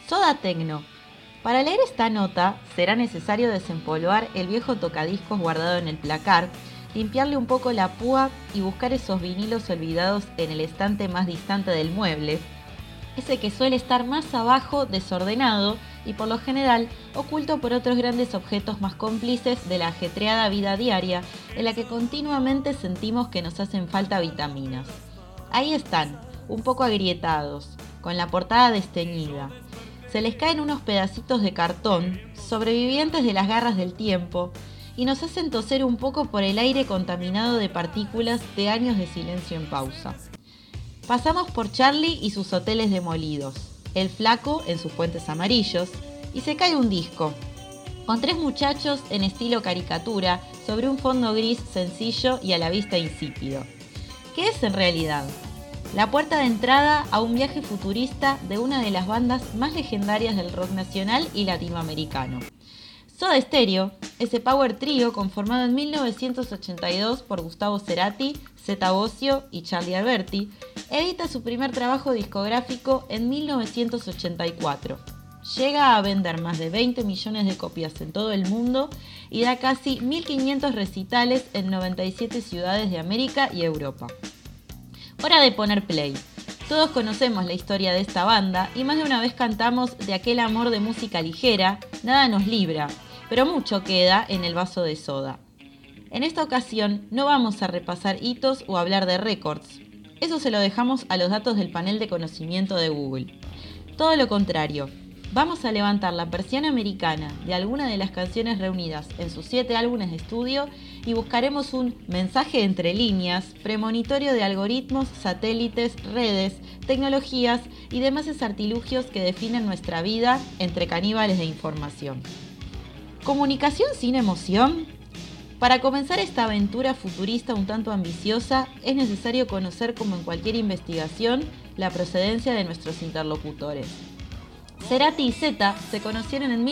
Soda Tecno. Para leer esta nota será necesario desempolvar el viejo tocadiscos guardado en el placar, limpiarle un poco la púa y buscar esos vinilos olvidados en el estante más distante del mueble, ese que suele estar más abajo, desordenado y por lo general oculto por otros grandes objetos más cómplices de la ajetreada vida diaria en la que continuamente sentimos que nos hacen falta vitaminas. Ahí están, un poco agrietados, con la portada desteñida. Se les caen unos pedacitos de cartón, sobrevivientes de las garras del tiempo, y nos hacen toser un poco por el aire contaminado de partículas de años de silencio en pausa. Pasamos por Charlie y sus hoteles demolidos, el flaco en sus puentes amarillos, y se cae un disco, con 3 muchachos en estilo caricatura sobre un fondo gris sencillo y a la vista insípido. ¿Qué es en realidad? La puerta de entrada a un viaje futurista de una de las bandas más legendarias del rock nacional y latinoamericano. Soda Stereo, ese power trío conformado en 1982 por Gustavo Cerati, Zeta Bosio y Charlie Alberti, edita su primer trabajo discográfico en 1984. Llega a vender más de 20 millones de copias en todo el mundo y da casi 1.500 recitales en 97 ciudades de América y Europa. Hora de poner play. Todos conocemos la historia de esta banda y más de una vez cantamos de aquel amor de música ligera, nada nos libra, pero mucho queda en el vaso de soda. En esta ocasión no vamos a repasar hitos o hablar de récords. Eso se lo dejamos a los datos del panel de conocimiento de Google. Todo lo contrario, vamos a levantar la persiana americana de alguna de las canciones reunidas en sus 7 álbumes de estudio y buscaremos un mensaje entre líneas, premonitorio de algoritmos, satélites, redes, tecnologías y demás artilugios que definen nuestra vida entre caníbales de información. ¿Comunicación sin emoción? Para comenzar esta aventura futurista un tanto ambiciosa, es necesario conocer, como en cualquier investigación, la procedencia de nuestros interlocutores. Cerati y Zeta se conocieron en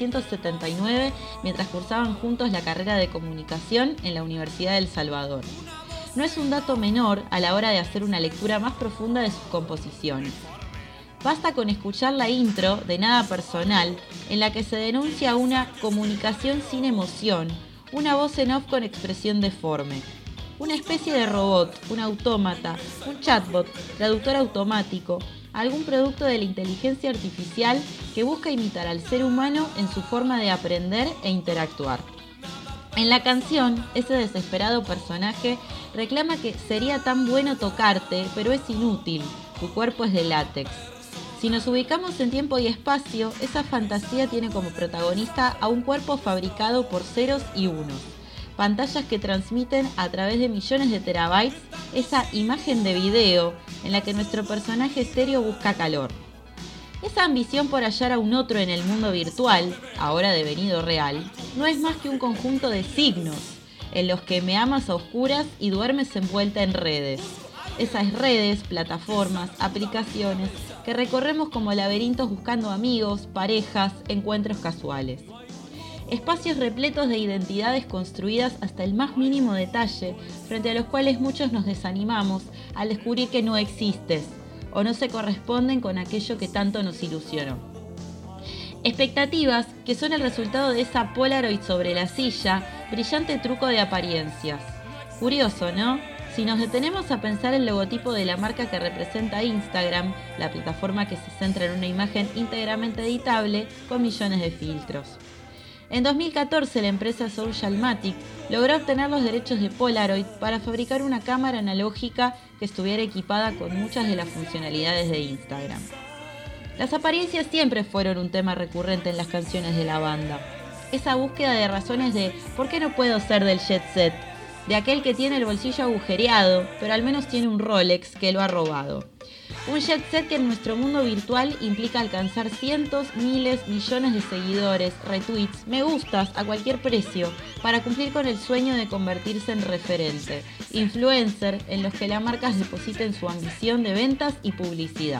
1979 mientras cursaban juntos la carrera de comunicación en la Universidad de El Salvador. No es un dato menor a la hora de hacer una lectura más profunda de sus composiciones. Basta con escuchar la intro de Nada Personal, en la que se denuncia una comunicación sin emoción, una voz en off con expresión deforme. Una especie de robot, un autómata, un chatbot, traductor automático, algún producto de la inteligencia artificial que busca imitar al ser humano en su forma de aprender e interactuar. En la canción, ese desesperado personaje reclama que sería tan bueno tocarte, pero es inútil, tu cuerpo es de látex. Si nos ubicamos en tiempo y espacio, esa fantasía tiene como protagonista a un cuerpo fabricado por ceros y unos. Pantallas que transmiten a través de millones de terabytes esa imagen de video en la que nuestro personaje estéreo busca calor. Esa ambición por hallar a un otro en el mundo virtual, ahora devenido real, no es más que un conjunto de signos en los que me amas a oscuras y duermes envuelta en redes. Esas redes, plataformas, aplicaciones que recorremos como laberintos buscando amigos, parejas, encuentros casuales. Espacios repletos de identidades construidas hasta el más mínimo detalle, frente a los cuales muchos nos desanimamos al descubrir que no existes o no se corresponden con aquello que tanto nos ilusionó. Expectativas que son el resultado de esa Polaroid sobre la silla, brillante truco de apariencias. Curioso, ¿no? Si nos detenemos a pensar el logotipo de la marca que representa Instagram, la plataforma que se centra en una imagen íntegramente editable con millones de filtros. En 2014, la empresa Socialmatic logró obtener los derechos de Polaroid para fabricar una cámara analógica que estuviera equipada con muchas de las funcionalidades de Instagram. Las apariencias siempre fueron un tema recurrente en las canciones de la banda. Esa búsqueda de razones de ¿por qué no puedo ser del jet set? De aquel que tiene el bolsillo agujereado, pero al menos tiene un Rolex que lo ha robado. Un jet set que en nuestro mundo virtual implica alcanzar cientos, miles, millones de seguidores, retweets, me gustas a cualquier precio para cumplir con el sueño de convertirse en referente, influencer en los que las marcas depositen su ambición de ventas y publicidad.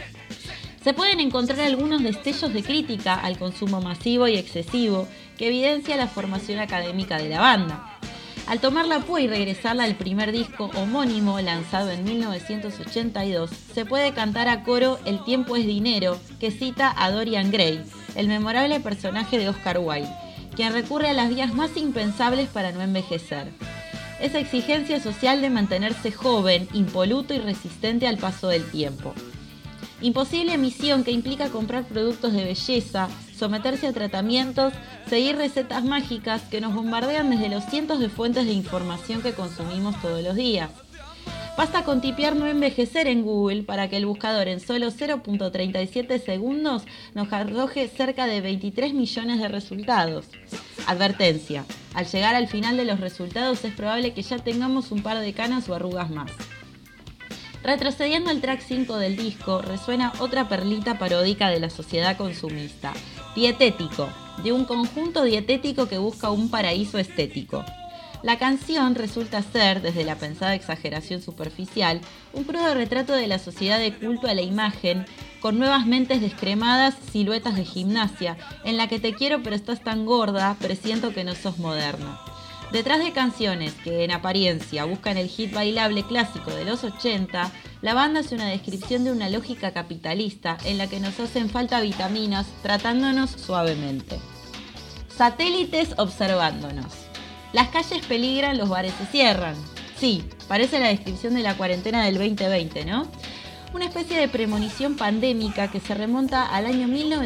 Se pueden encontrar algunos destellos de crítica al consumo masivo y excesivo que evidencia la formación académica de la banda. Al tomar la púa y regresarla al primer disco homónimo lanzado en 1982, se puede cantar a coro El tiempo es dinero, que cita a Dorian Gray, el memorable personaje de Oscar Wilde, quien recurre a las vías más impensables para no envejecer. Esa exigencia social de mantenerse joven, impoluto y resistente al paso del tiempo. Imposible misión que implica comprar productos de belleza, someterse a tratamientos, seguir recetas mágicas que nos bombardean desde los cientos de fuentes de información que consumimos todos los días. Basta con tipear no envejecer en Google para que el buscador en solo 0.37 segundos nos arroje cerca de 23 millones de resultados. Advertencia: al llegar al final de los resultados es probable que ya tengamos un par de canas o arrugas más. Retrocediendo al track 5 del disco, resuena otra perlita paródica de la sociedad consumista, Dietético, de un conjunto dietético que busca un paraíso estético. La canción resulta ser, desde la pensada exageración superficial, un crudo retrato de la sociedad de culto a la imagen, con nuevas mentes descremadas, siluetas de gimnasia, en la que te quiero pero estás tan gorda, presiento que no sos moderna. Detrás de canciones que en apariencia buscan el hit bailable clásico de los 80, la banda hace una descripción de una lógica capitalista en la que nos hacen falta vitaminas tratándonos suavemente. Satélites observándonos. Las calles peligran, los bares se cierran. Sí, parece la descripción de la cuarentena del 2020, ¿no? Una especie de premonición pandémica que se remonta al año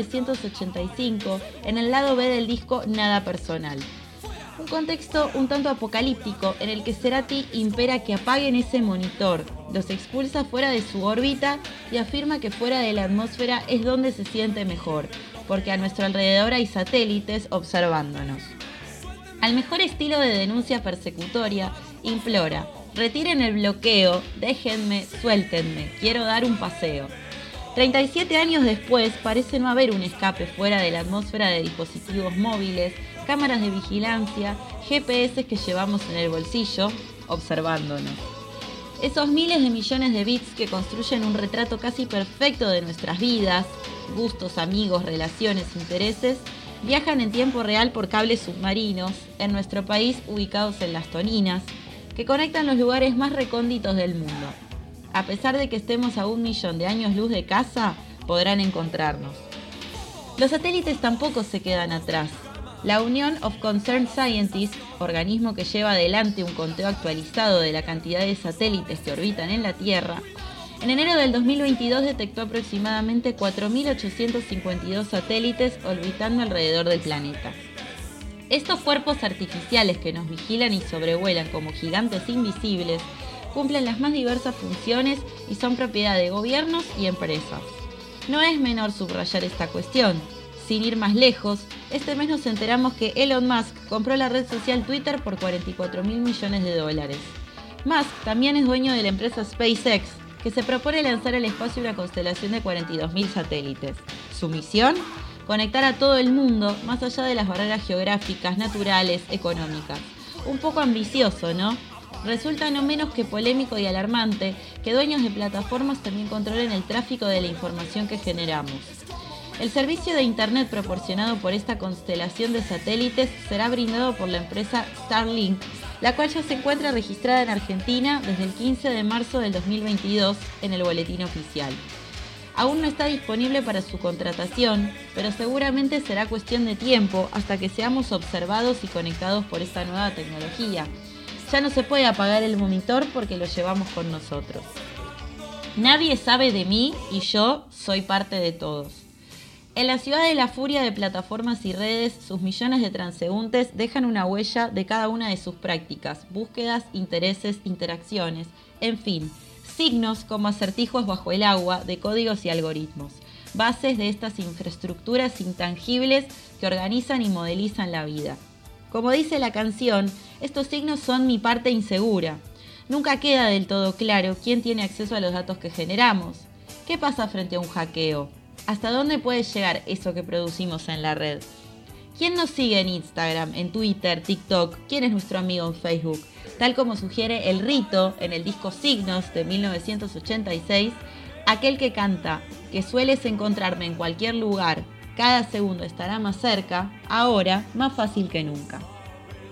1985 en el lado B del disco Nada Personal. Un contexto un tanto apocalíptico en el que Cerati impera que apaguen ese monitor, los expulsa fuera de su órbita y afirma que fuera de la atmósfera es donde se siente mejor, porque a nuestro alrededor hay satélites observándonos. Al mejor estilo de denuncia persecutoria, implora: retiren el bloqueo, déjenme, suéltenme, quiero dar un paseo. 37 años después, parece no haber un escape fuera de la atmósfera de dispositivos móviles, cámaras de vigilancia, GPS que llevamos en el bolsillo, observándonos. Esos miles de millones de bits que construyen un retrato casi perfecto de nuestras vidas, gustos, amigos, relaciones, intereses, viajan en tiempo real por cables submarinos, en nuestro país ubicados en las Toninas, que conectan los lugares más recónditos del mundo. A pesar de que estemos a 1 millón de años luz de casa, podrán encontrarnos. Los satélites tampoco se quedan atrás. La Union of Concerned Scientists, organismo que lleva adelante un conteo actualizado de la cantidad de satélites que orbitan en la Tierra, en enero del 2022 detectó aproximadamente 4.852 satélites orbitando alrededor del planeta. Estos cuerpos artificiales que nos vigilan y sobrevuelan como gigantes invisibles cumplen las más diversas funciones y son propiedad de gobiernos y empresas. No es menor subrayar esta cuestión. Sin ir más lejos, este mes nos enteramos que Elon Musk compró la red social Twitter por $44.000 millones. Musk también es dueño de la empresa SpaceX, que se propone lanzar al espacio una constelación de 42.000 satélites. Su misión: conectar a todo el mundo más allá de las barreras geográficas, naturales, económicas. Un poco ambicioso, ¿no? Resulta no menos que polémico y alarmante que dueños de plataformas también controlen el tráfico de la información que generamos. El servicio de Internet proporcionado por esta constelación de satélites será brindado por la empresa Starlink, la cual ya se encuentra registrada en Argentina desde el 15 de marzo del 2022 en el boletín oficial. Aún no está disponible para su contratación, pero seguramente será cuestión de tiempo hasta que seamos observados y conectados por esta nueva tecnología. Ya no se puede apagar el monitor porque lo llevamos con nosotros. Nadie sabe de mí y yo soy parte de todos. En la ciudad de la furia de plataformas y redes, sus millones de transeúntes dejan una huella de cada una de sus prácticas, búsquedas, intereses, interacciones, en fin, signos como acertijos bajo el agua de códigos y algoritmos, bases de estas infraestructuras intangibles que organizan y modelizan la vida. Como dice la canción, estos signos son mi parte insegura. Nunca queda del todo claro quién tiene acceso a los datos que generamos. ¿Qué pasa frente a un hackeo? ¿Hasta dónde puede llegar eso que producimos en la red? ¿Quién nos sigue en Instagram, en Twitter, TikTok? ¿Quién es nuestro amigo en Facebook? Tal como sugiere El Rito en el disco Signos de 1986, aquel que canta que sueles encontrarme en cualquier lugar, cada segundo estará más cerca, ahora más fácil que nunca.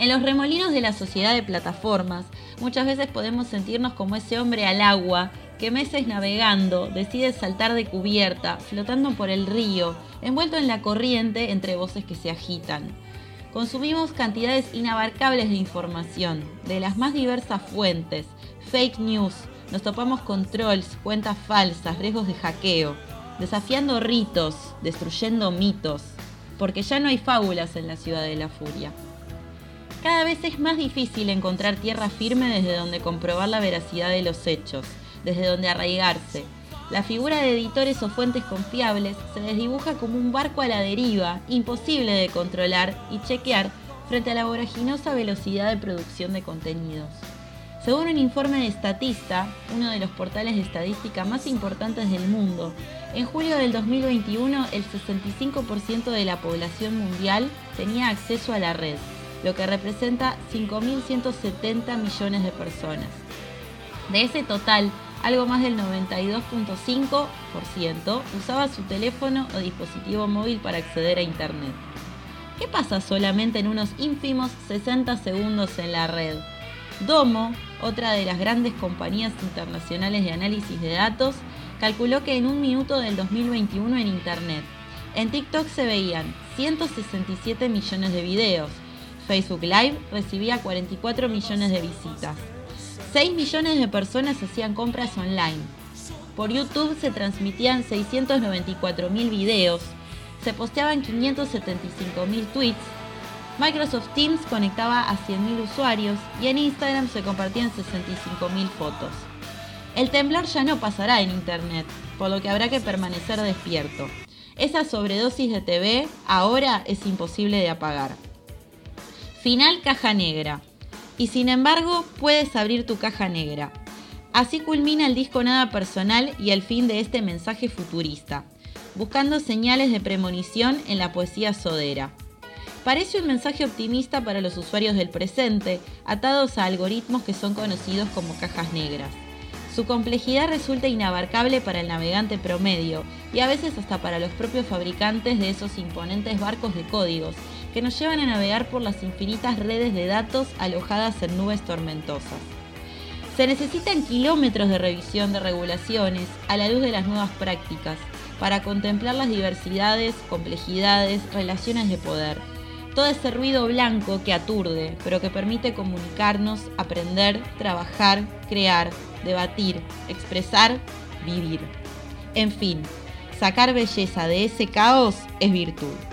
En los remolinos de la sociedad de plataformas, muchas veces podemos sentirnos como ese hombre al agua que meses navegando decide saltar de cubierta, flotando por el río, envuelto en la corriente entre voces que se agitan. Consumimos cantidades inabarcables de información, de las más diversas fuentes, fake news, nos topamos con trolls, cuentas falsas, riesgos de hackeo, desafiando ritos, destruyendo mitos, porque ya no hay fábulas en la ciudad de la furia. Cada vez es más difícil encontrar tierra firme desde donde comprobar la veracidad de los hechos, desde donde arraigarse. La figura de editores o fuentes confiables se desdibuja como un barco a la deriva, imposible de controlar y chequear frente a la voraginosa velocidad de producción de contenidos. Según un informe de Statista, uno de los portales de estadística más importantes del mundo, en julio del 2021 el 65% de la población mundial tenía acceso a la red, lo que representa 5.170 millones de personas. De ese total, algo más del 92.5% usaba su teléfono o dispositivo móvil para acceder a Internet. ¿Qué pasa solamente en unos ínfimos 60 segundos en la red? Domo, otra de las grandes compañías internacionales de análisis de datos, calculó que en un minuto del 2021 en Internet, en TikTok se veían 167 millones de videos, Facebook Live recibía 44 millones de visitas. 6 millones de personas hacían compras online. Por YouTube se transmitían 694.000 videos, se posteaban 575.000 tweets, Microsoft Teams conectaba a 100.000 usuarios y en Instagram se compartían 65.000 fotos. El temblor ya no pasará en Internet, por lo que habrá que permanecer despierto. Esa sobredosis de TV ahora es imposible de apagar. Final caja negra. Y sin embargo, puedes abrir tu caja negra. Así culmina el disco Nada Personal y el fin de este mensaje futurista, buscando señales de premonición en la poesía sodera. Parece un mensaje optimista para los usuarios del presente, atados a algoritmos que son conocidos como cajas negras. Su complejidad resulta inabarcable para el navegante promedio y a veces hasta para los propios fabricantes de esos imponentes barcos de códigos que nos llevan a navegar por las infinitas redes de datos alojadas en nubes tormentosas. Se necesitan kilómetros de revisión de regulaciones a la luz de las nuevas prácticas para contemplar las diversidades, complejidades, relaciones de poder. Todo ese ruido blanco que aturde, pero que permite comunicarnos, aprender, trabajar, crear, debatir, expresar, vivir. En fin, sacar belleza de ese caos es virtud.